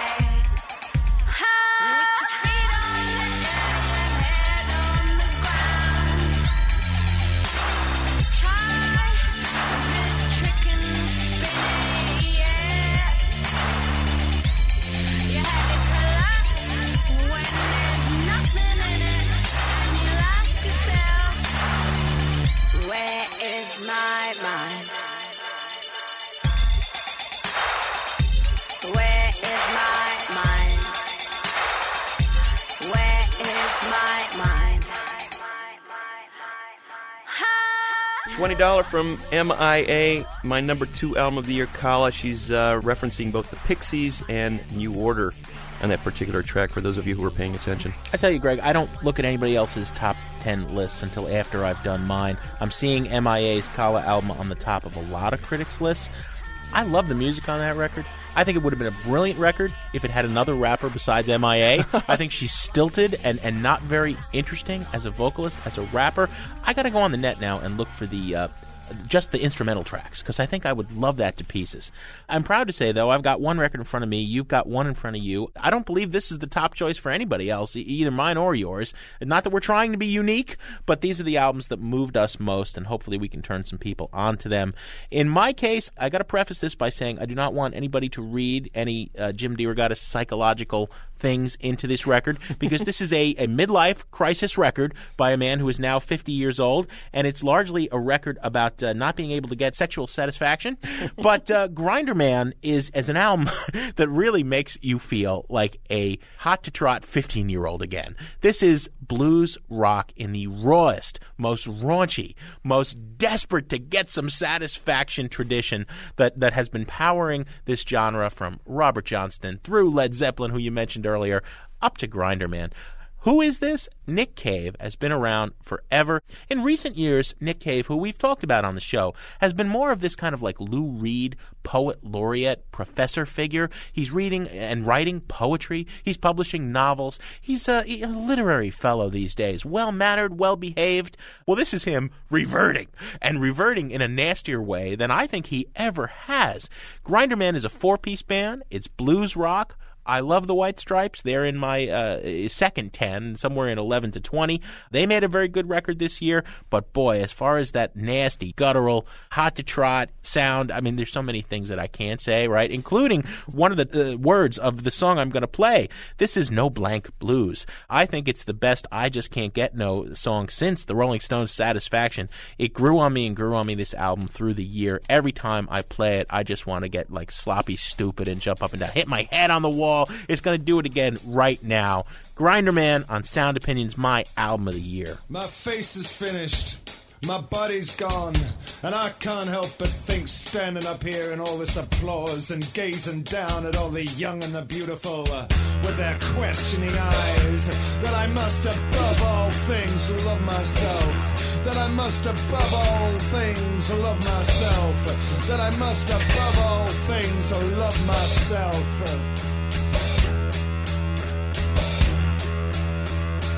twenty dollars from M I A, my number two album of the year, Kala. She's uh, referencing both the Pixies and New Order on that particular track, for those of you who are paying attention. I tell you, Greg, I don't look at anybody else's top ten lists until after I've done mine. I'm seeing M I A's Kala album on the top of a lot of critics' lists. I love the music on that record. I think it would have been a brilliant record if it had another rapper besides M I A. I think she's stilted and, and not very interesting as a vocalist, as a rapper. I got to go on the net now and look for the uh, just the instrumental tracks, because I think I would love that to pieces. I'm proud to say, though, I've got one record in front of me. You've got one in front of you. I don't believe this is the top choice for anybody else, either mine or yours. Not that we're trying to be unique, but these are the albums that moved us most, and hopefully we can turn some people onto them. In my case, I got to preface this by saying I do not want anybody to read any uh, Jim DeRogatis psychological things into this record, because this is a, a midlife crisis record by a man who is now fifty years old, and it's largely a record about uh, not being able to get sexual satisfaction. But uh, Grinder Man is as an album that really makes you feel like a hot-to-trot fifteen-year-old again. This is blues rock in the rawest, most raunchy, most desperate to get some satisfaction tradition that, that has been powering this genre from Robert Johnston through Led Zeppelin, who you mentioned earlier, up to Grinder Man. Who is this? Nick Cave has been around forever. In recent years, Nick Cave, who we've talked about on the show, has been more of this kind of like Lou Reed, poet laureate, professor figure. He's reading and writing poetry. He's publishing novels. He's a, a literary fellow these days, well-mannered, well-behaved. Well, this is him reverting, and reverting in a nastier way than I think he ever has. Grinder Man is a four-piece band. It's blues rock. I love the White Stripes. They're in my uh, second ten, somewhere in eleven to twenty. They made a very good record this year, but boy, as far as that nasty, guttural, hot-to-trot sound, I mean, there's so many things that I can't say, right? Including one of the uh, words of the song I'm going to play. This is No Blank Blues. I think it's the best I Just Can't Get No song since the Rolling Stones' Satisfaction. It grew on me and grew on me, this album, through the year. Every time I play it, I just want to get like sloppy stupid and jump up and down, hit my head on the wall. It's going to do it again right now. Grinder Man on Sound Opinions, my album of the year. My face is finished. My body's gone. And I can't help but think, standing up here in all this applause and gazing down at all the young and the beautiful uh, with their questioning eyes, that I must above all things love myself. That I must above all things love myself. That I must above all things love myself.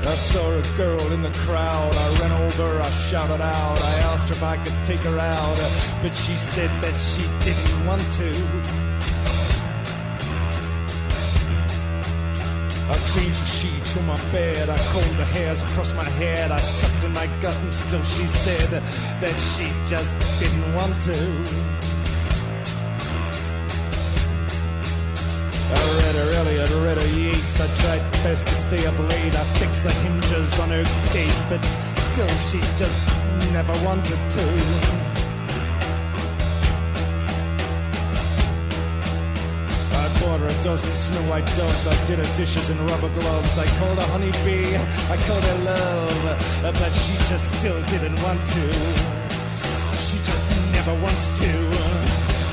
I saw a girl in the crowd, I ran over, I shouted out, I asked her if I could take her out, but she said that she didn't want to. I changed the sheets on my bed, I combed the hairs across my head, I sucked in my gut and still she said that she just didn't want to. I read her Elliot, read her Yeats, I tried best to stay up late, I fixed the hinges on her gate, but still she just never wanted to. I bought her a dozen Snow White doves, I did her dishes in rubber gloves, I called her honeybee, I called her love, but she just still didn't want to. She just never wants to.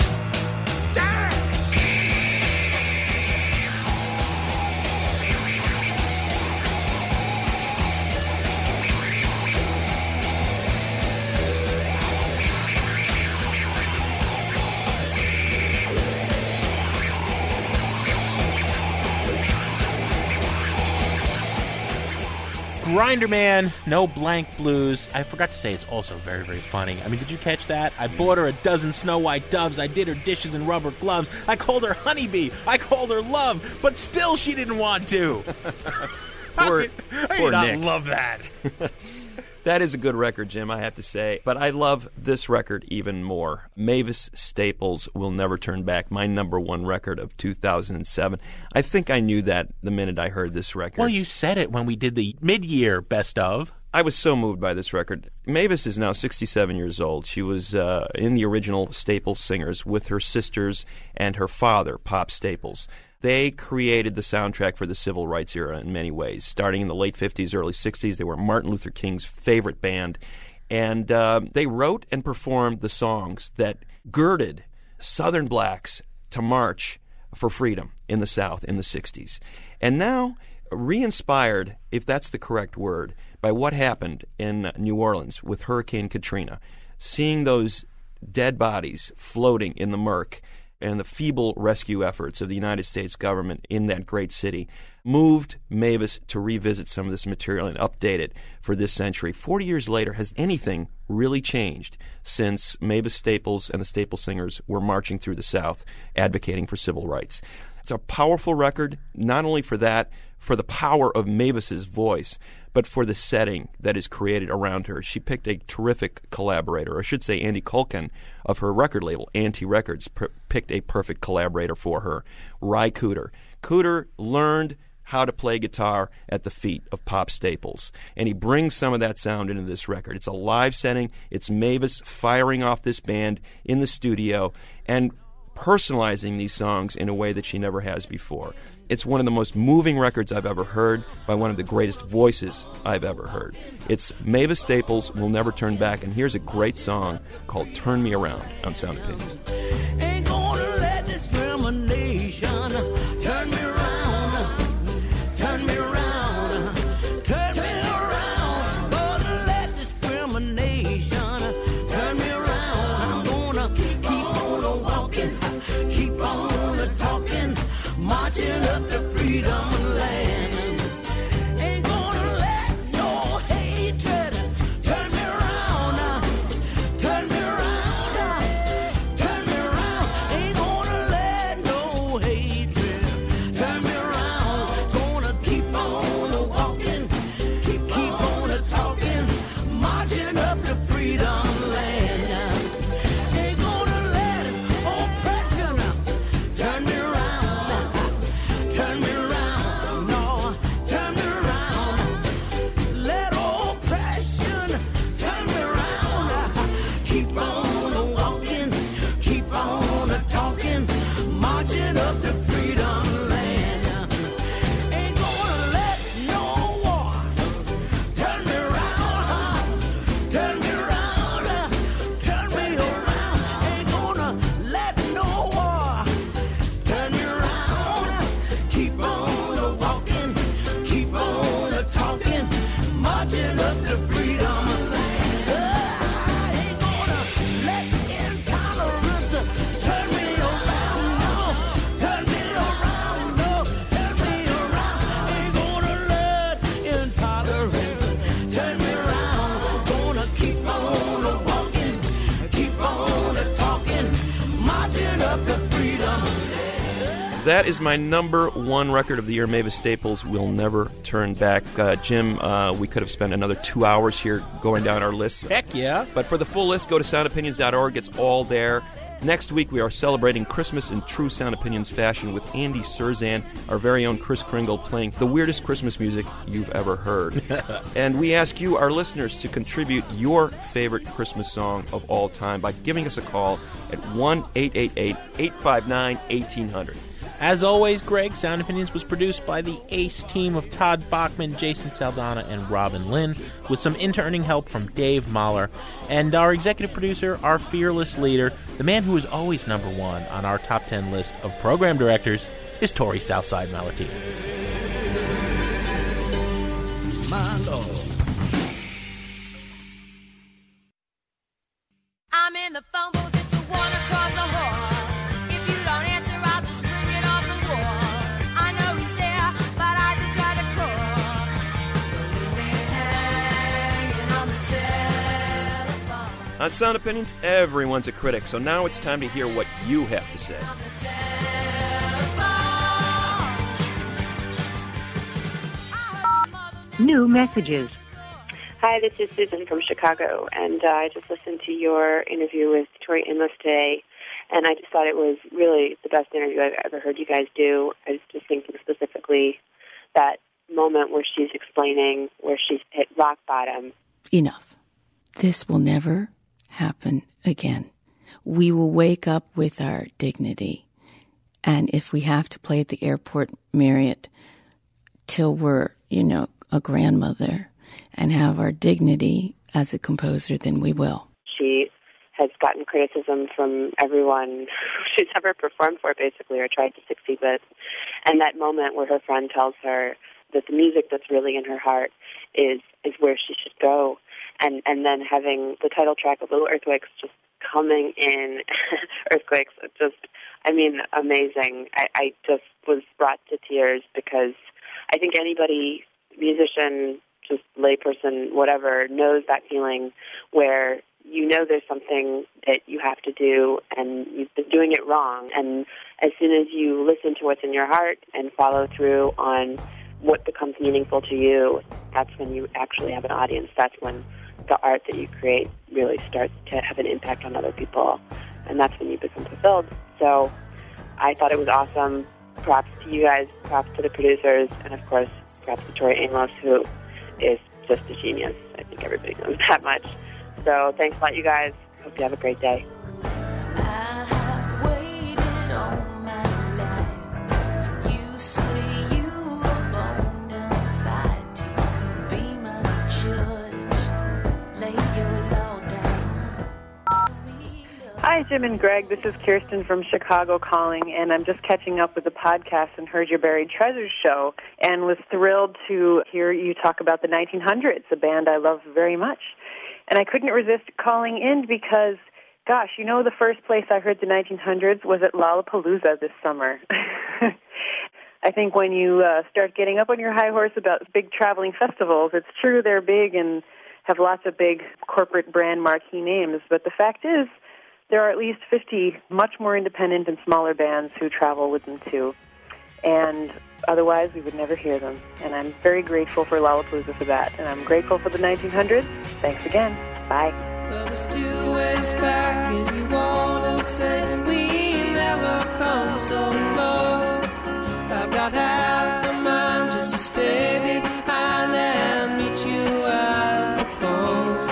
Grinder Man, No Blank Blues. I forgot to say it's also very, very funny. I mean, did you catch that? I bought her a dozen Snow White doves. I did her dishes in rubber gloves. I called her honeybee. I called her love. But still she didn't want to. Poor, I, I poor did not Nick. love that. That is a good record, Jim, I have to say. But I love this record even more. Mavis Staples Will Never Turn Back, my number one record of two thousand seven. I think I knew that the minute I heard this record. Well, you said it when we did the mid-year best of. I was so moved by this record. Mavis is now sixty-seven years old. She was uh, in the original Staples Singers with her sisters and her father, Pop Staples. They created the soundtrack for the civil rights era in many ways. Starting in the late fifties, early sixties, they were Martin Luther King's favorite band. And uh, they wrote and performed the songs that girded Southern blacks to march for freedom in the South in the sixties. And now, re-inspired, if that's the correct word, by what happened in New Orleans with Hurricane Katrina, seeing those dead bodies floating in the murk, and the feeble rescue efforts of the United States government in that great city moved Mavis to revisit some of this material and update it for this century. Forty years later, has anything really changed since Mavis Staples and the Staples Singers were marching through the South advocating for civil rights? It's a powerful record, not only for that, for the power of Mavis's voice, but for the setting that is created around her. She picked a terrific collaborator, or I should say Andy Culkin of her record label, Anti Records, p- picked a perfect collaborator for her, Ry Cooder. Cooder learned how to play guitar at the feet of Pop Staples, and he brings some of that sound into this record. It's a live setting. It's Mavis firing off this band in the studio and personalizing these songs in a way that she never has before. It's one of the most moving records I've ever heard by one of the greatest voices I've ever heard. It's Mavis Staples Will Never Turn Back, and here's a great song called Turn Me Around on Sound Opinions. Ain't gonna let discrimination turn me around, turn me around, turn me around. Gonna let discrimination turn me around. I'm gonna keep on walking, keep on talking, marching up the freedom land. Ain't gonna let no hatred turn me around, turn me around, turn me around. Ain't gonna let no hatred turn me around. Gonna keep on walking, keep, keep on talking, marching up the freedom That is my number one record of the year, Mavis Staples' We'll Never Turn Back. Uh, Jim, uh, we could have spent another two hours here going down our list. Heck yeah. But for the full list, go to sound opinions dot org. It's all there. Next week, we are celebrating Christmas in true Sound Opinions fashion with Andy Surzan, our very own Kris Kringle, playing the weirdest Christmas music you've ever heard. And we ask you, our listeners, to contribute your favorite Christmas song of all time by giving us a call at one eight eight eight, eight five nine, one eight hundred. As always, Greg, Sound Opinions was produced by the ace team of Todd Bachman, Jason Saldana, and Robin Lynn, with some interning help from Dave Mahler. And our executive producer, our fearless leader, the man who is always number one on our top ten list of program directors, is Tori Southside Malatia. My Lord. I'm in the phone booth, it's a one across the hall. On Sound Opinions, everyone's a critic, so now it's time to hear what you have to say. New messages. Hi, this is Susan from Chicago, and uh, I just listened to your interview with Tori Amos today, and I just thought it was really the best interview I've ever heard you guys do. I was just thinking specifically that moment where she's explaining where she's hit rock bottom. Enough. This will never happen again. We will wake up with our dignity. And if we have to play at the airport Marriott till we're, you know, a grandmother and have our dignity as a composer, then we will. She has gotten criticism from everyone she's ever performed for, basically, or tried to succeed with. And that moment where her friend tells her that the music that's really in her heart is, is where she should go. And and then having the title track of Little Earthquakes just coming in, Earthquakes, just, I mean, amazing. I, I just was brought to tears because I think anybody, musician, just layperson, whatever, knows that feeling where you know there's something that you have to do and you've been doing it wrong. And as soon as you listen to what's in your heart and follow through on what becomes meaningful to you, that's when you actually have an audience. That's when the art that you create really starts to have an impact on other people, and that's when you become fulfilled. So I thought it was awesome. Props to you guys, props to the producers, and of course, props to Tori Amos, who is just a genius. I think everybody knows that much. So thanks a lot, you guys. Hope you have a great day. Hi, Jim and Greg. This is Kirsten from Chicago calling, and I'm just catching up with the podcast and heard your Buried Treasures show and was thrilled to hear you talk about the nineteen hundreds, a band I love very much. And I couldn't resist calling in because, gosh, you know the first place I heard the nineteen hundreds was at Lollapalooza this summer. I think when you uh, start getting up on your high horse about big traveling festivals, it's true they're big and have lots of big corporate brand marquee names, but the fact is, there are at least fifty much more independent and smaller bands who travel with them, too. And otherwise, we would never hear them. And I'm very grateful for Lollapalooza for that. And I'm grateful for the nineteen hundreds. Thanks again. Bye. Well, there's two ways back if you want to say we never come so close. I've got half a mind just to stay behind and meet you at the coast.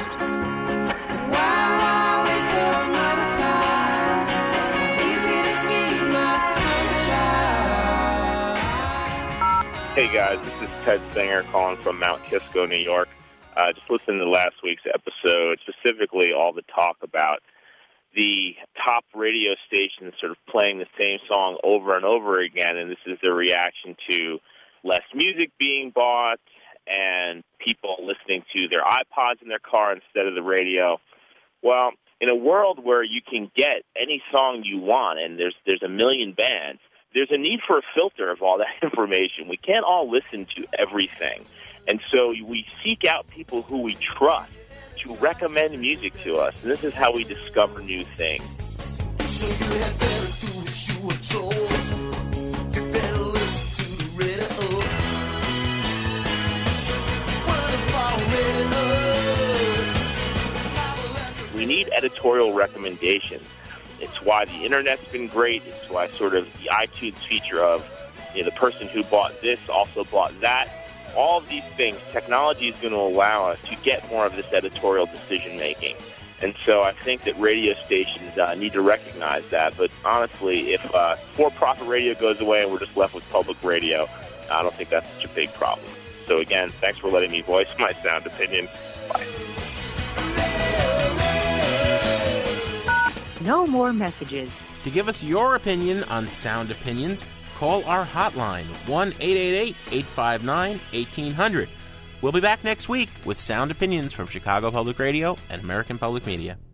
Hey guys, this is Ted Singer calling from Mount Kisco, New York. Uh, just listening to last week's episode, specifically all the talk about the top radio stations sort of playing the same song over and over again, and this is the reaction to less music being bought and people listening to their iPods in their car instead of the radio. Well, in a world where you can get any song you want and there's there's a million bands, there's a need for a filter of all that information. We can't all listen to everything. And so we seek out people who we trust to recommend music to us. And this is how we discover new things. So you had better do what you were told. We need editorial recommendations. It's why the Internet's been great. It's why sort of the iTunes feature of, you know, the person who bought this also bought that. All of these things, technology is going to allow us to get more of this editorial decision-making. And so I think that radio stations uh, need to recognize that. But honestly, if uh, for-profit radio goes away and we're just left with public radio, I don't think that's such a big problem. So again, thanks for letting me voice my sound opinion. Bye. No more messages. To give us your opinion on Sound Opinions, call our hotline, one eight eight eight, eight five nine, one eight zero zero. We'll be back next week with Sound Opinions from Chicago Public Radio and American Public Media.